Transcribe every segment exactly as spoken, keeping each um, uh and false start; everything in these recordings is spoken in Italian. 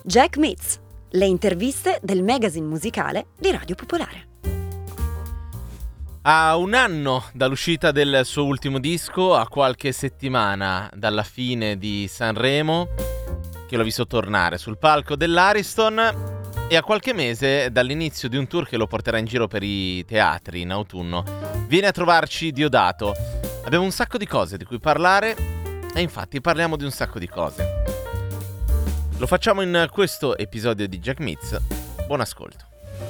Jack Meets, le interviste del magazine musicale di Radio Popolare. A un anno dall'uscita del suo ultimo disco, a qualche settimana dalla fine di Sanremo, che l'ho visto tornare sul palco dell'Ariston, e a qualche mese dall'inizio di un tour che lo porterà in giro per i teatri in autunno, viene a trovarci Diodato. Abbiamo un sacco di cose di cui parlare e infatti parliamo di un sacco di cose. Lo facciamo in questo episodio di Jack Meets. Buon ascolto.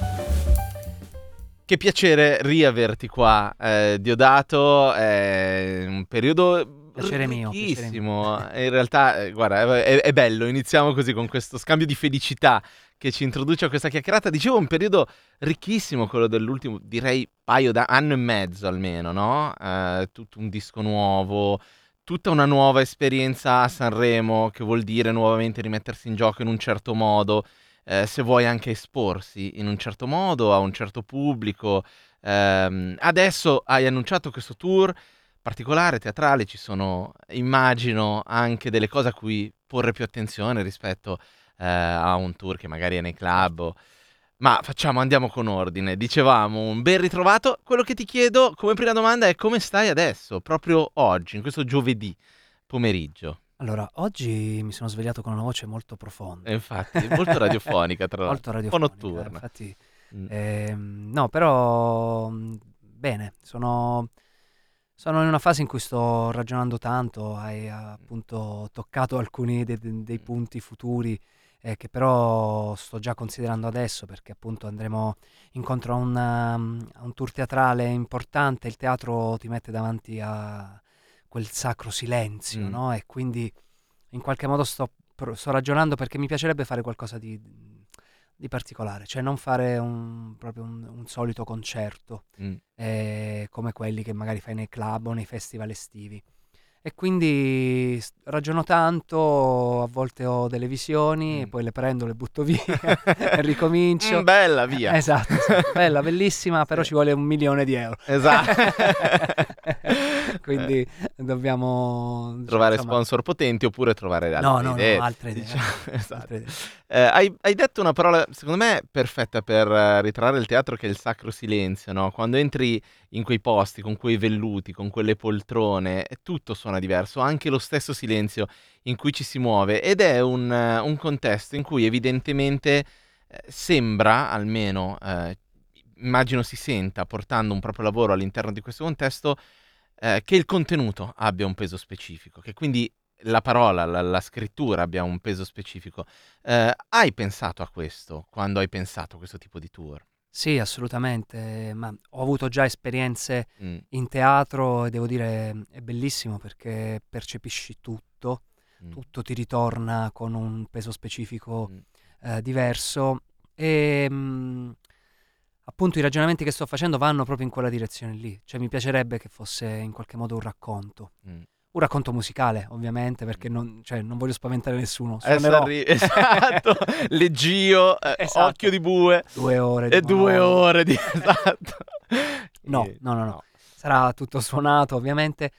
Che piacere riaverti qua, eh, Diodato. È un periodo piacere mio, ricchissimo. piacere mio. In realtà, eh, guarda, è, è bello. Iniziamo così con questo scambio di felicità che ci introduce a questa chiacchierata. Dicevo, un periodo ricchissimo, quello dell'ultimo, direi paio da anno e mezzo almeno, no? Eh, tutto un disco nuovo, tutta una nuova esperienza a Sanremo, che vuol dire nuovamente rimettersi in gioco in un certo modo. Eh, se vuoi anche esporsi in un certo modo, a un certo pubblico. Ehm, adesso hai annunciato questo tour particolare, teatrale, ci sono, immagino, anche delle cose a cui porre più attenzione rispetto eh, a un tour che magari è nei club. o- Ma facciamo, andiamo con ordine. Dicevamo, un ben ritrovato. Quello che ti chiedo come prima domanda è: come stai adesso, proprio oggi, in questo giovedì pomeriggio? Allora, oggi mi sono svegliato con una voce molto profonda. E infatti, molto radiofonica, tra Molto l'altro, un po' radiofonica, notturna. infatti. Mm. ehm, no, però mh, bene, sono, sono in una fase in cui sto ragionando tanto, hai appunto toccato alcuni de- de- dei punti futuri eh, che però sto già considerando adesso, perché appunto andremo incontro a un, um, a un tour teatrale importante. Il teatro ti mette davanti a quel sacro silenzio, Mm. no? E quindi in qualche modo sto, pro- sto ragionando, perché mi piacerebbe fare qualcosa di, di particolare, cioè non fare un, proprio un, un solito concerto Mm. eh, come quelli che magari fai nei club o nei festival estivi. E quindi s- ragiono tanto, a volte ho delle visioni, Mm. e poi le prendo, le butto via e ricomincio. Mm, bella, via. Eh, Esatto, esatto. Bella, bellissima, però Sì. ci vuole un milione di euro. Esatto. Quindi dobbiamo, Trovare insomma, sponsor potenti oppure trovare altre no, no, idee. no, altre idee, diciamo. altre idee, Esatto. altre idee. Eh, hai, hai detto una parola, secondo me, perfetta per eh, ritrarre il teatro, che è il sacro silenzio, no? Quando entri in quei posti, con quei velluti, con quelle poltrone, e tutto suona diverso, anche lo stesso silenzio in cui ci si muove, ed è un, eh, un contesto in cui evidentemente eh, sembra, almeno eh, immagino si senta, portando un proprio lavoro all'interno di questo contesto, eh, che il contenuto abbia un peso specifico, che quindi la parola, la, la scrittura abbia un peso specifico. Eh, hai pensato a questo quando hai pensato a questo tipo di tour? Sì, assolutamente, ma ho avuto già esperienze Mm, in teatro e devo dire è bellissimo, perché percepisci tutto, mm, tutto ti ritorna con un peso specifico mm, eh, diverso e mh, appunto i ragionamenti che sto facendo vanno proprio in quella direzione lì, cioè mi piacerebbe che fosse in qualche modo un racconto. mm. Un racconto musicale, ovviamente, perché non, cioè, non voglio spaventare nessuno. Adesso Suonerò arri- esatto, leggio, eh, Esatto. occhio di bue due ore di e due monologo. ore di... esatto. No, E- no, no, no. Sarà tutto suonato, ovviamente,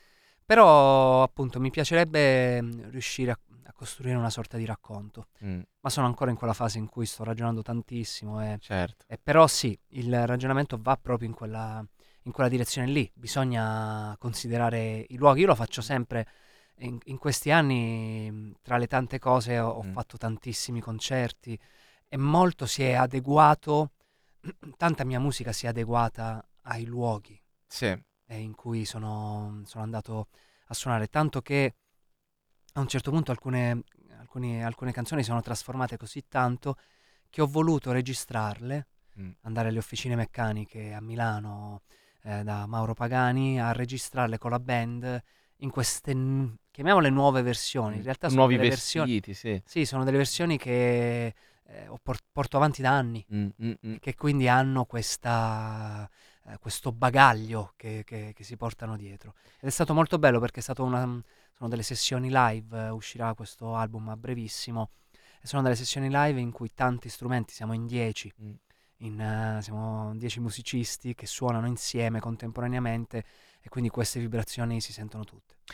però appunto mi piacerebbe mh, riuscire a, a costruire una sorta di racconto, Mm, ma sono ancora in quella fase in cui sto ragionando tantissimo e, certo. e però sì, il ragionamento va proprio in quella, in quella direzione lì. Bisogna considerare i luoghi. Io lo faccio sempre in, in questi anni, mh, tra le tante cose ho, ho Mm, fatto tantissimi concerti e molto si è adeguato, tanta mia musica si è adeguata ai luoghi sì. eh, in cui sono, sono andato a suonare, tanto che a un certo punto alcune, alcuni- alcune canzoni sono trasformate così tanto che ho voluto registrarle, Mm, andare alle officine meccaniche a Milano eh, da Mauro Pagani a registrarle con la band in queste, n- chiamiamole nuove versioni. In mm. realtà Con sono nuovi delle versioni, vestiti, sì. sì, sono delle versioni che eh, ho por- porto avanti da anni Mm, mm, mm. e che quindi hanno questa, eh, questo bagaglio che, che- che si portano dietro. Ed è stato molto bello, perché è stato una, sono delle sessioni live, eh, uscirà questo album a brevissimo, e sono delle sessioni live in cui tanti strumenti, siamo in dieci, Mm. in, eh, siamo dieci musicisti che suonano insieme contemporaneamente, e quindi queste vibrazioni si sentono tutte.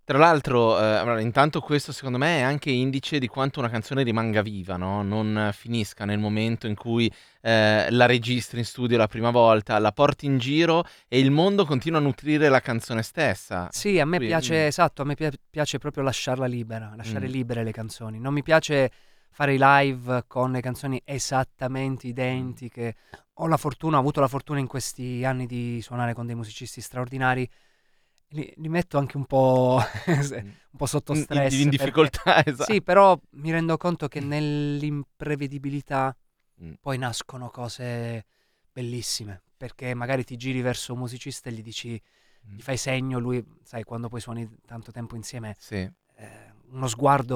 Tra l'altro, eh, allora, intanto questo secondo me è anche indice di quanto una canzone rimanga viva, no? Non eh, finisca nel momento in cui eh, la registri in studio la prima volta, la porti in giro e il mondo continua a nutrire la canzone stessa. Sì, a me Qui- piace, mm, esatto, a me pia- piace proprio lasciarla libera, lasciare mm, libere le canzoni. Non mi piace fare i live con le canzoni esattamente mm, identiche. Ho la fortuna, ho avuto la fortuna in questi anni di suonare con dei musicisti straordinari. Li, li metto anche un po', se- mm. un po' sotto In, in- stress in perché difficoltà, esatto. sì, però mi rendo conto che nell'imprevedibilità Mm, poi nascono cose bellissime, perché magari ti giri verso un musicista e gli dici, mm. gli fai segno, lui, sai, quando poi suoni tanto tempo insieme, Sì. eh, uno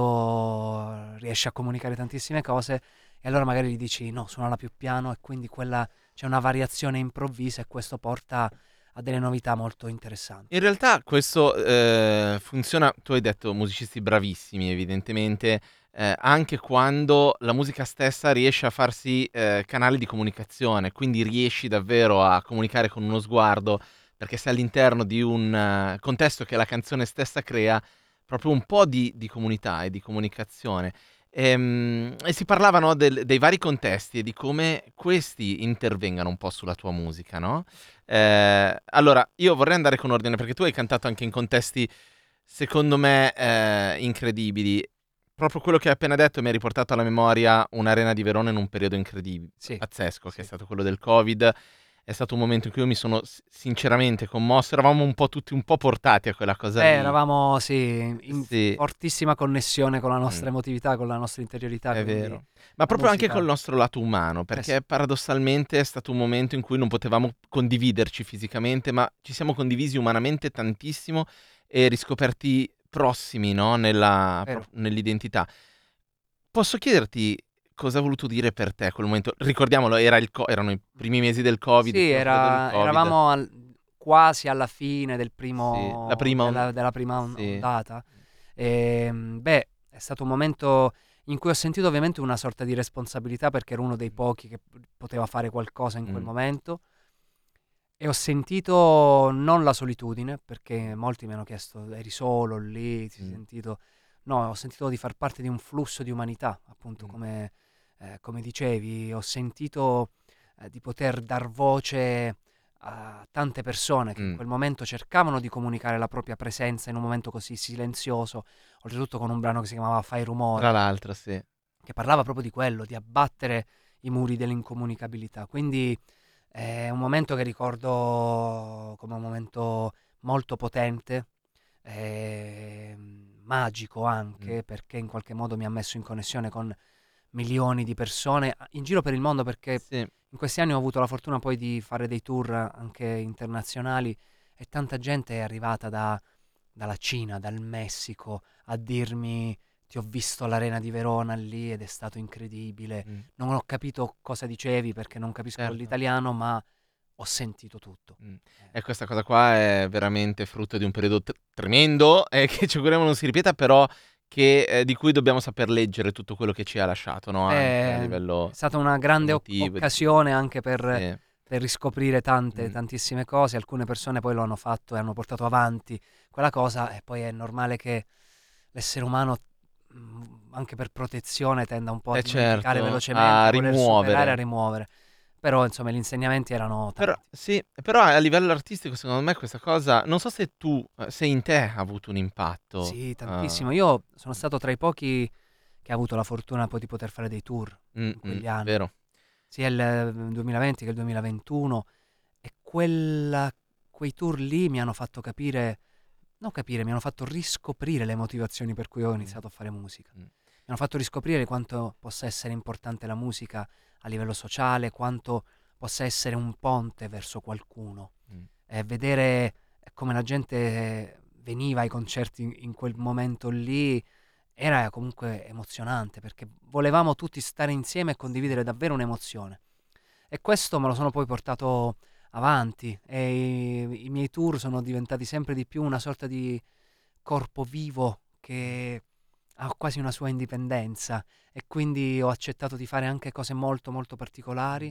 sguardo riesce a comunicare tantissime cose e allora magari gli dici no, suonala più piano e quindi quella c'è una variazione improvvisa e questo porta a delle novità molto interessanti. In realtà questo eh, funziona, tu hai detto musicisti bravissimi evidentemente, eh, anche quando la musica stessa riesce a farsi eh, canale di comunicazione, quindi riesci davvero a comunicare con uno sguardo, perché sei all'interno di un eh, contesto che la canzone stessa crea proprio un po' di, di comunità e di comunicazione. Ehm, E, si parlava, no, del- dei vari contesti e di come questi intervengano un po' sulla tua musica, no? Eh, allora, io vorrei andare con ordine perché tu hai cantato anche in contesti, secondo me, eh, incredibili. Proprio quello che hai appena detto mi ha riportato alla memoria un'arena di Verona in un periodo incredibile, Sì, pazzesco, che è sì. stato quello del Covid. È stato un momento in cui io mi sono s- sinceramente commosso. Eravamo un po' tutti un po' portati a quella cosa Eh, lì. eravamo, sì, in Sì. fortissima connessione con la nostra Mm. emotività, con la nostra interiorità, È quindi vero. Ma la proprio anche musica. col nostro lato umano, Eh sì. perché paradossalmente è stato un momento in cui non potevamo condividerci fisicamente, ma ci siamo condivisi umanamente tantissimo e riscoperti prossimi, no? Nella, pro- Vero. nell'identità. Posso chiederti cosa ha voluto dire per te quel momento? Ricordiamolo, era il co- erano i primi mesi del Covid, il Sì, primo periodo del era, Covid. eravamo al- quasi alla fine del Sì, la primo, prima... on- della, della prima on- Sì. ondata. E, beh, è stato un momento in cui ho sentito ovviamente una sorta di responsabilità perché ero uno dei pochi che p- poteva fare qualcosa in quel Mm, momento. E ho sentito non la solitudine, perché molti mi hanno chiesto, eri solo lì, ti sei mm, sentito. No, ho sentito di far parte di un flusso di umanità, appunto, mm, come, eh, come dicevi. Ho sentito eh, di poter dar voce a tante persone che in mm. quel momento cercavano di comunicare la propria presenza in un momento così silenzioso, oltretutto con un brano che si chiamava Fai Tra rumore, l'altro, sì. che parlava proprio di quello, di abbattere i muri dell'incomunicabilità. Quindi è un momento che ricordo come un momento molto potente, ehm, magico Mm, anche, perché in qualche modo mi ha messo in connessione con milioni di persone a- in giro per il mondo, perché sì. in questi anni ho avuto la fortuna poi di fare dei tour anche internazionali e tanta gente è arrivata da- dalla Cina, dal Messico a dirmi ti ho visto all'Arena di Verona lì ed è stato incredibile. Mm, Non ho capito cosa dicevi perché non capisco certo. l'italiano, ma ho sentito tutto. Mh. Eh, E questa cosa qua è veramente frutto di un periodo t tremendo e che ci auguriamo non si ripeta, però che ehm, di cui dobbiamo saper leggere tutto quello che ci ha lasciato, no, anche a È, è livello stata una grande oc- emotivo e di tutto. occasione anche per, Sì. per riscoprire tante, Mh. tantissime cose. Alcune persone poi lo hanno fatto e hanno portato avanti quella cosa e poi è normale che l'essere umano, mh, anche per protezione, tenda un po' a Eh dimenticare certo, a velocemente, a voler superare, a rimuovere. rimuovere. Però insomma gli insegnamenti erano Però tanti. sì, però a livello artistico secondo me questa cosa non so se tu ehm, se in te ha avuto un impatto. Sì, uhm, tantissimo. Io sono stato tra i pochi che ha avuto la fortuna poi di poter fare dei tour mh, in mh, quegli anni, vero. sia il eh, duemilaventi che il duemilaventuno, e quella- quei tour lì mi hanno fatto capire, non capire, mi hanno fatto riscoprire le motivazioni per cui ho Mh, iniziato a fare musica. mh, Mi hanno fatto riscoprire quanto possa essere importante la musica a livello sociale, quanto possa essere un ponte verso qualcuno. mh. E vedere come la gente veniva ai concerti in, in quel momento lì era comunque emozionante perché volevamo tutti stare insieme e condividere davvero un'emozione. E questo me lo sono poi portato avanti e i, i miei tour sono diventati sempre di più una sorta di corpo vivo che ha quasi una sua indipendenza e quindi ho accettato di fare anche cose molto molto particolari,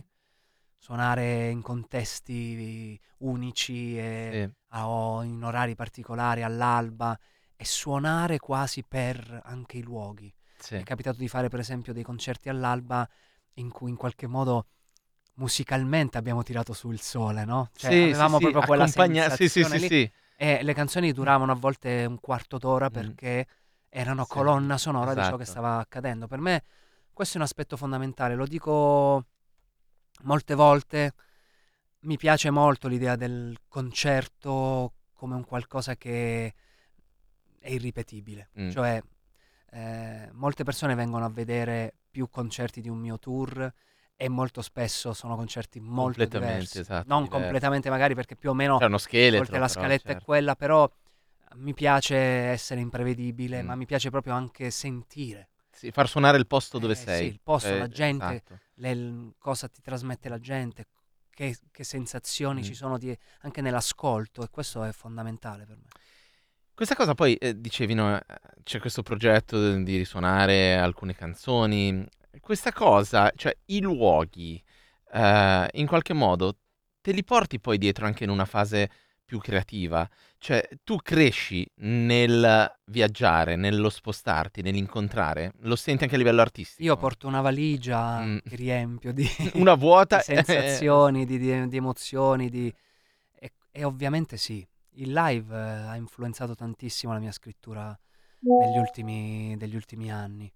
suonare in contesti unici e Sì. a- o in orari particolari all'alba e suonare quasi per anche i luoghi. Sì. Mi è capitato di fare per esempio dei concerti all'alba in cui in qualche modo musicalmente abbiamo tirato su il sole, no? Cioè Sì, sì, avevamo sì, proprio quella accompagna sì, sì, sensazione sì, lì sì. e le canzoni duravano a volte un quarto d'ora Mh. perché erano Sì, colonna sonora di ciò che esatto. stava accadendo. Per me questo è un aspetto fondamentale, lo dico molte volte, mi piace molto l'idea del concerto come un qualcosa che è irripetibile, Mh. cioè eh, molte persone vengono a vedere più concerti di un mio tour e molto spesso sono concerti molto Completamente, diversi, esatto, non diversi. completamente magari perché più o meno C'è uno a volte scheletro la però, scaletta è certo. quella, però mi piace essere imprevedibile, Mh. ma mi piace proprio anche sentire. Sì, far suonare il posto dove Eh sì, sei. il posto, Cioè la gente, esatto. le- l- cosa ti trasmette la gente, che, che sensazioni ci Mh. sono di- anche nell'ascolto e questo è fondamentale per me. Questa cosa poi, ehm, dicevi, no, ehm, c'è questo progetto di risuonare alcune canzoni. Questa cosa, cioè i luoghi, ehm, in qualche modo te li porti poi dietro anche in una fase più creativa? Cioè tu cresci nel viaggiare, nello spostarti, nell'incontrare? Lo senti anche a livello Io artistico? porto una valigia Mh. che riempio di, Una di vuota, eh, sensazioni, di, di- di emozioni, di- e, e ovviamente sì, il live eh, ha influenzato tantissimo la mia scrittura negli ultimi, degli ultimi anni.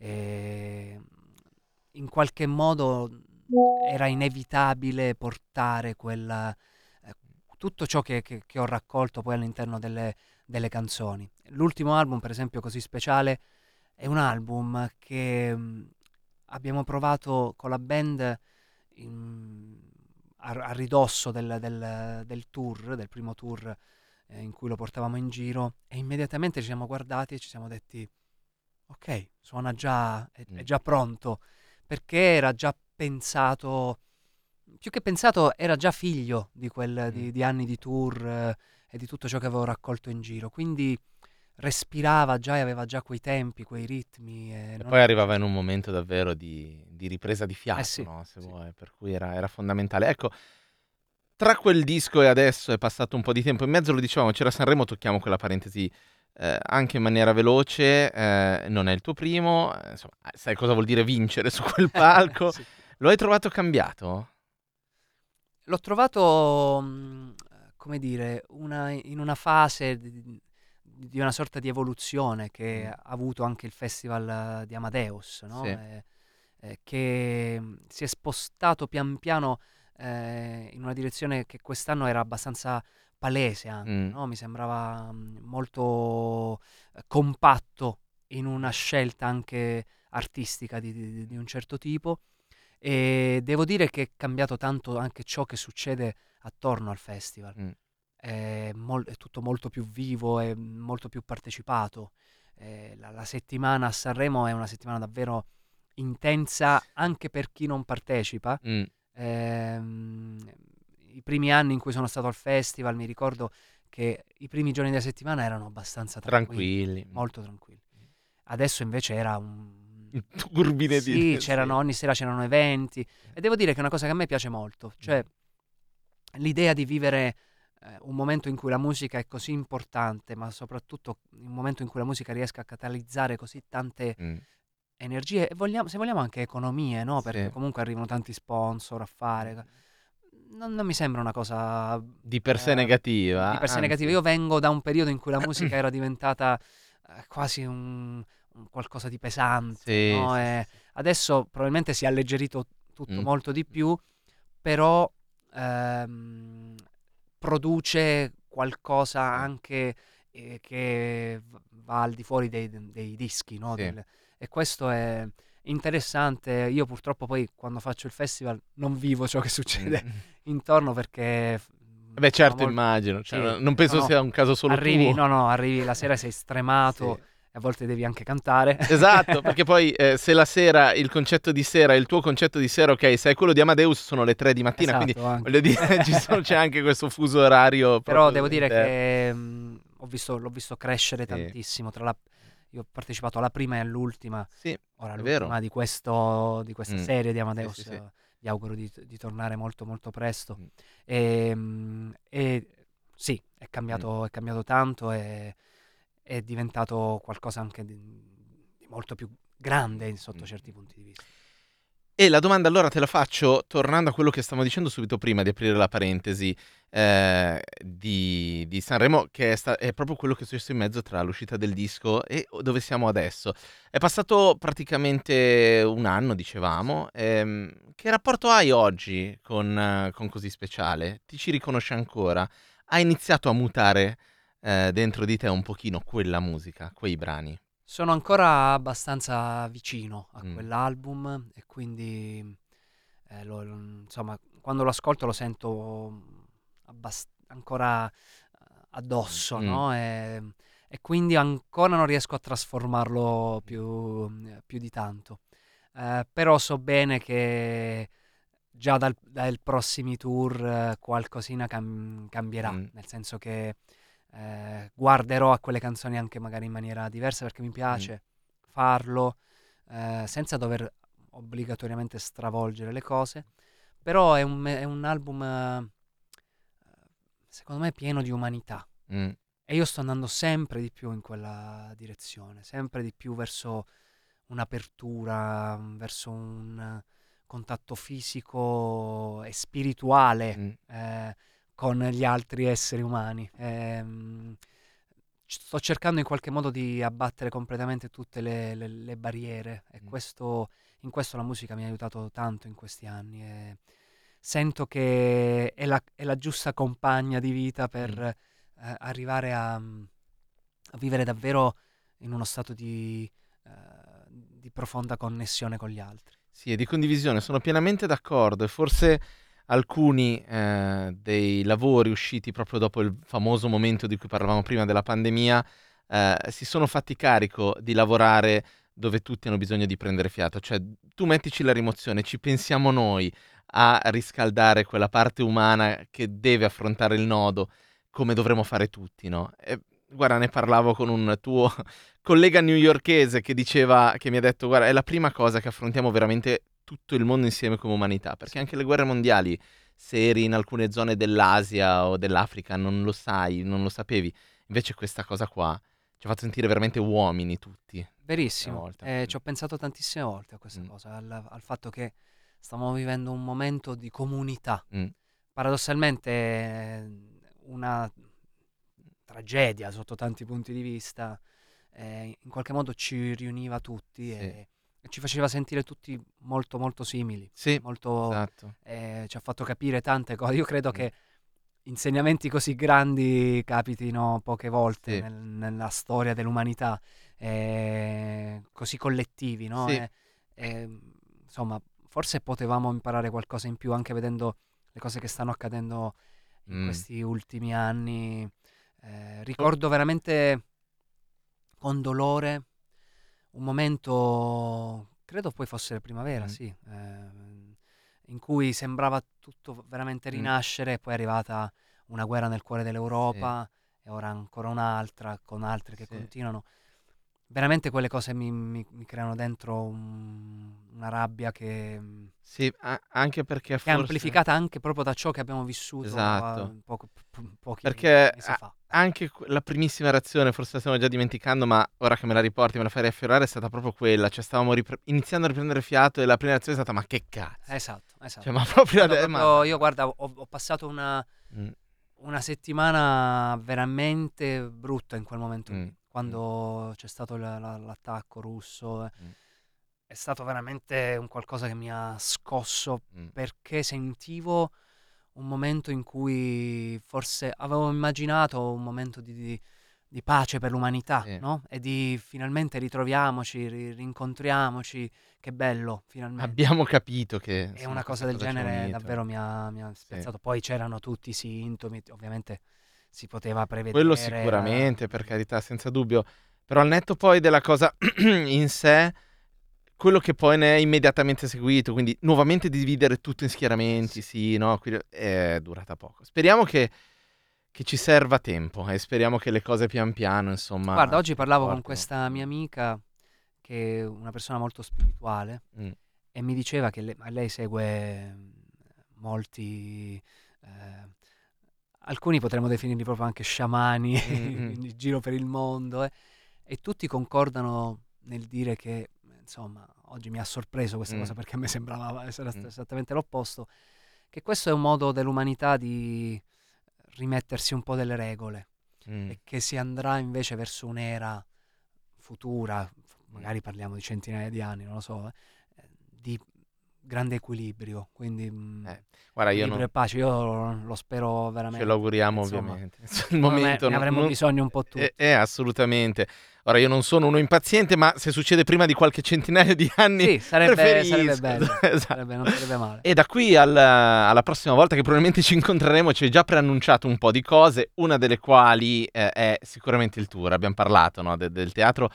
E in qualche modo era inevitabile portare quella, eh, tutto ciò che, che- che ho raccolto poi all'interno delle, delle canzoni. L'ultimo album, per esempio, così speciale, è un album che mh, abbiamo provato con la band in- a, a ridosso del, del- del tour, del primo tour eh, in cui lo portavamo in giro, e immediatamente ci siamo guardati e ci siamo detti: ok, suona già, è, è Mh. già pronto, perché era già pensato, più che pensato, era già figlio di, quel, Mh. di, di anni di tour eh, e di tutto ciò che avevo raccolto in giro. Quindi respirava già e aveva già quei tempi, quei ritmi. E E non- poi arrivava in un momento davvero di di ripresa di Eh fiato, sì, no, se sì. vuoi, per cui era era fondamentale. Ecco, tra quel disco e adesso è passato un po' di tempo in mezzo, lo dicevamo, c'era Sanremo, tocchiamo quella parentesi, ehm, anche in maniera veloce, ehm, non è il tuo primo, ehm, insomma, eh, sai cosa vuol dire vincere su quel palco. Sì. Lo hai trovato cambiato? L'ho trovato, mh, come dire, una- in una fase di, di una sorta di evoluzione che Mh. ha avuto anche il Festival eh, di Amadeus, no? Sì. Eh, eh, che mh, si è spostato pian piano eh, in una direzione che quest'anno era abbastanza palese anche, Mh. no? Mi sembrava mh, molto eh, compatto in una scelta anche artistica di, di- di un certo tipo. E devo dire che è cambiato tanto anche ciò che succede attorno al festival. Mh. È, mol- è tutto molto più vivo e molto più partecipato. Eh, la, la settimana a Sanremo è una settimana davvero intensa anche per chi non partecipa. Mh. Ehm, I primi anni in cui sono stato al festival mi ricordo che i primi giorni della settimana erano abbastanza tranquilli, Tranquilli. Mh. molto tranquilli. Adesso invece era un... Un turbine di Sì, di c'erano, sì. ogni sera c'erano eventi e devo dire che è una cosa che a me piace molto, cioè l'idea di vivere eh, un momento in cui la musica è così importante, ma soprattutto un momento in cui la musica riesca a catalizzare così tante Mh. energie e vogliamo, se vogliamo anche economie, no? Perché Sì. comunque arrivano tanti sponsor a fare. Non, non mi sembra una cosa Di per sé eh, di negativa, per sé negativa. anzi. Io vengo da un periodo in cui la musica era diventata eh, quasi un, un qualcosa di pesante, Sì, no? sì, sì, E sì. adesso probabilmente si è alleggerito tutto Mh. molto di più, però ehm, produce qualcosa Sì, anche eh, che v- va al di fuori dei, dei dischi, no? sì. Del- e questo è interessante. Io purtroppo poi quando faccio il festival non vivo ciò che succede Mh. intorno perché f- Beh sono certo, molto... immagino, Sì, cioè non penso sono... sia un caso solo Arrivi, tuo. no, no, arrivi la sera, sei stremato Sì. e a volte devi anche cantare. Esatto, perché poi, ehm, se la sera il concetto di sera il tuo concetto di sera, okay, se è quello di Amadeus sono le tre di mattina, quindi Esatto, anche. voglio dire ci sono c'è anche questo fuso orario Però proprio devo dire interno. che mh, ho visto, l'ho visto crescere Sì. tantissimo. Tra la, io ho partecipato alla prima e all'ultima, Sì, ora è vero. l'ultima di, questo, di questa Mh. serie di Sì, sì, Amadeus. sì. eh, Vi auguro di, di tornare molto molto presto. Mh. E, mh, e sì, è Mh. cambiato, è cambiato tanto e, è diventato qualcosa anche di, di molto più grande sotto Mm. certi punti di vista. E la domanda allora te la faccio tornando a quello che stavamo dicendo subito prima di aprire la parentesi eh, di, di Sanremo, che è, sta- è proprio quello che è successo in mezzo tra l'uscita del disco e dove siamo adesso. È passato praticamente un anno, dicevamo. Ehm, che rapporto hai oggi con, eh, con Così Speciale? Ti ci riconosci ancora? Ha iniziato a mutare eh, dentro di te un pochino quella musica, quei brani? Sono ancora abbastanza vicino a Mm, quell'album e quindi eh, lo- lo- insomma, quando lo ascolto lo sento abbast- ancora eh, addosso, mm, no? E, e quindi ancora non riesco a trasformarlo mm, più, più di tanto. Eh, però so bene che già dal, dai prossimi tour eh, qualcosina cam- cambierà, mm, nel senso che eh, guarderò a quelle canzoni anche magari in maniera diversa perché mi mm, piace farlo eh, senza dover obbligatoriamente stravolgere le cose, però è un, è un album eh, secondo me pieno di umanità mm, e io sto andando sempre di più in quella direzione, sempre di più verso un'apertura, mm, verso un eh, contatto fisico e spirituale mm. eh, con gli altri esseri umani. Ehm, c- sto cercando in qualche modo di abbattere completamente tutte le, le- le barriere e Mm. questo, in questo la musica mi ha aiutato tanto in questi anni e sento che è la, è la giusta compagna di vita per Mm. eh, arrivare a, a vivere davvero in uno stato di, eh, di profonda connessione con gli altri. Sì, e di condivisione, sono pienamente d'accordo e forse alcuni eh, dei lavori usciti proprio dopo il famoso momento di cui parlavamo prima della pandemia eh, si sono fatti carico di lavorare dove tutti hanno bisogno di prendere fiato, cioè tu mettici la rimozione, ci pensiamo noi a riscaldare quella parte umana che deve affrontare il nodo come dovremmo fare tutti, no? E, guarda, ne parlavo con un tuo collega newyorkese che diceva, che mi ha detto, guarda, è la prima cosa che affrontiamo veramente tutto il mondo insieme come umanità, perché Sì. anche le guerre mondiali, se eri in alcune zone dell'Asia o dell'Africa, non lo sai, non lo sapevi. Invece questa cosa qua ci ha fatto sentire veramente uomini tutti, una Verissimo, volta. eh, ci ho pensato tantissime volte a questa Mm, cosa, al, al fatto che stiamo vivendo un momento di comunità. mm, Paradossalmente eh, una tragedia sotto tanti punti di vista, eh, in qualche modo ci riuniva tutti sì, e, e ci faceva sentire tutti molto molto simili, sì, molto, esatto. eh, ci ha fatto capire tante cose. Io credo Mm, che insegnamenti così grandi capitino poche volte sì, nel- nella storia dell'umanità, eh, così collettivi, no? sì, E- e, insomma, forse potevamo imparare qualcosa in più anche vedendo le cose che stanno accadendo in mm. questi ultimi anni. Eh, For- ricordo veramente con dolore un momento, credo poi fosse la primavera, mm, sì, ehm, in cui sembrava tutto veramente mm, rinascere, e poi è arrivata una guerra nel cuore sì, dell'Europa e ora ancora un'altra, con altre che sì. continuano. Veramente quelle cose mi, mi- mi creano dentro un- una rabbia che, Sì, a- anche perché che è forse... amplificata anche proprio da ciò che abbiamo vissuto Esatto. a poco- po- pochi Perché mesi a- fa. anche que- la primissima reazione, forse la stiamo già dimenticando, ma ora che me la riporti, me la fai riaffiorare, è stata proprio quella. Cioè, stavamo ripre- iniziando a riprendere fiato e la prima reazione è stata: ma che cazzo? Esatto, Cioè, esatto. ma proprio Stato ade- ma proprio, io dai. guarda, ho, ho passato una, Mm, una settimana veramente brutta in quel momento mm, lì, mm, quando c'è stato la- la- l'attacco russo. eh. mm, È stato veramente un qualcosa che mi ha scosso mm. perché sentivo un momento in cui forse avevo immaginato un momento di, di- di pace per l'umanità, Sì. no? E di finalmente ritroviamoci, ri- rincontriamoci, che bello, finalmente. Abbiamo capito che, E insomma, una cosa questa del cosa ci ha genere unito. davvero mi ha, mi ha Sì. spiazzato. Poi c'erano tutti i sintomi, ovviamente si poteva Quello prevedere. sicuramente, per ehm, carità, senza dubbio. Però al netto poi della cosa in sé, quello che poi ne è immediatamente seguito, quindi nuovamente dividere tutto in eh schieramenti, sì. sì, no, qui- è durata poco. Speriamo che, che ci serva tempo e speriamo che le cose pian piano, Guarda, insomma, oggi si parlavo con riportino. questa mia Mm, amica che è una persona molto spirituale mm, e mi diceva che le- ma lei segue mm, molti, eh, alcuni potremmo definirli proprio anche sciamani Mm-mm. in giro per il mondo, eh, e tutti concordano nel dire che, insomma, oggi mi ha sorpreso questa Mm. cosa perché a me sembrava essere Mm. esattamente l'opposto, che questo è un modo dell'umanità di rimettersi un po' delle regole Mm. e che si andrà invece verso un'era futura, magari parliamo di centinaia di anni, non lo so, eh, di grande equilibrio, quindi mh, Eh, guarda, io equilibrio non... e pace, io lo spero Ce veramente, lo auguriamo insomma, ovviamente. Il secondo me momento ne non, avremo non- bisogno un po' tutti. eh, eh, assolutamente. Ora io non sono uno impaziente, ma se succede prima di qualche centinaio di anni Sì, sarebbe, sarebbe preferisco. bello, Esatto. sarebbe- non sarebbe male. E da qui al- alla prossima volta che probabilmente ci incontreremo ci hai già preannunciato un po' di cose, una delle quali eh, è sicuramente il tour. Abbiamo parlato, no, de- del teatro.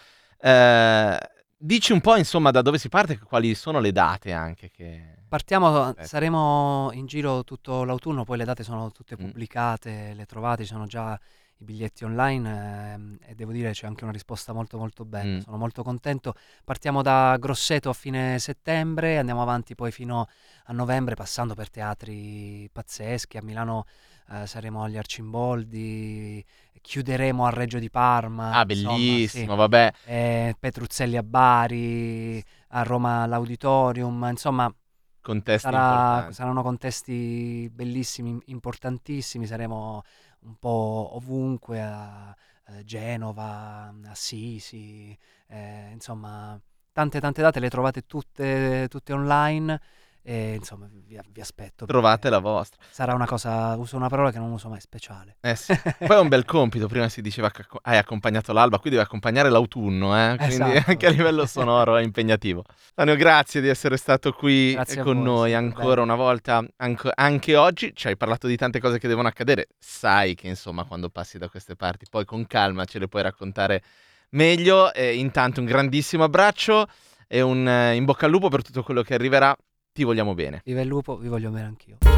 Eh, dici un po' insomma da dove si parte e quali sono le date anche che... Partiamo, Eh. saremo in giro tutto l'autunno, poi le date sono tutte Mm. pubblicate, le trovate, ci sono già i biglietti online, ehm, e devo dire c'è anche una risposta molto molto bella, Mm. sono molto contento. Partiamo da Grosseto a fine settembre, andiamo avanti poi fino a novembre passando per teatri pazzeschi, a Milano eh, saremo agli Arcimboldi, chiuderemo a Reggio di Parma, Ah, insomma, bellissimo, sì, vabbè. eh, Petruzzelli a Bari, a Roma all'Auditorium, insomma. Contesti Sarà- importanti. saranno contesti bellissimi, importantissimi, saremo un po' ovunque, a, eh, Genova, Assisi, eh, insomma, tante tante date le trovate tutte, tutte online e insomma vi, vi aspetto. perché Trovate la vostra. Sarà una cosa, uso una parola che non uso mai, speciale. Eh sì. Poi è un bel compito, prima si diceva che acco- hai accompagnato l'alba, qui devi accompagnare l'autunno, eh? Quindi Esatto. anche a livello sonoro è impegnativo. Tanio, grazie di essere stato qui Grazie a con voi, noi sempre ancora bello. una volta, anco- anche oggi ci hai parlato di tante cose che devono accadere, sai che insomma quando passi da queste parti poi con calma ce le puoi raccontare meglio, e intanto un grandissimo abbraccio e un eh, in bocca al lupo per tutto quello che arriverà, ti vogliamo bene. Viva il lupo, vi voglio bene anch'io.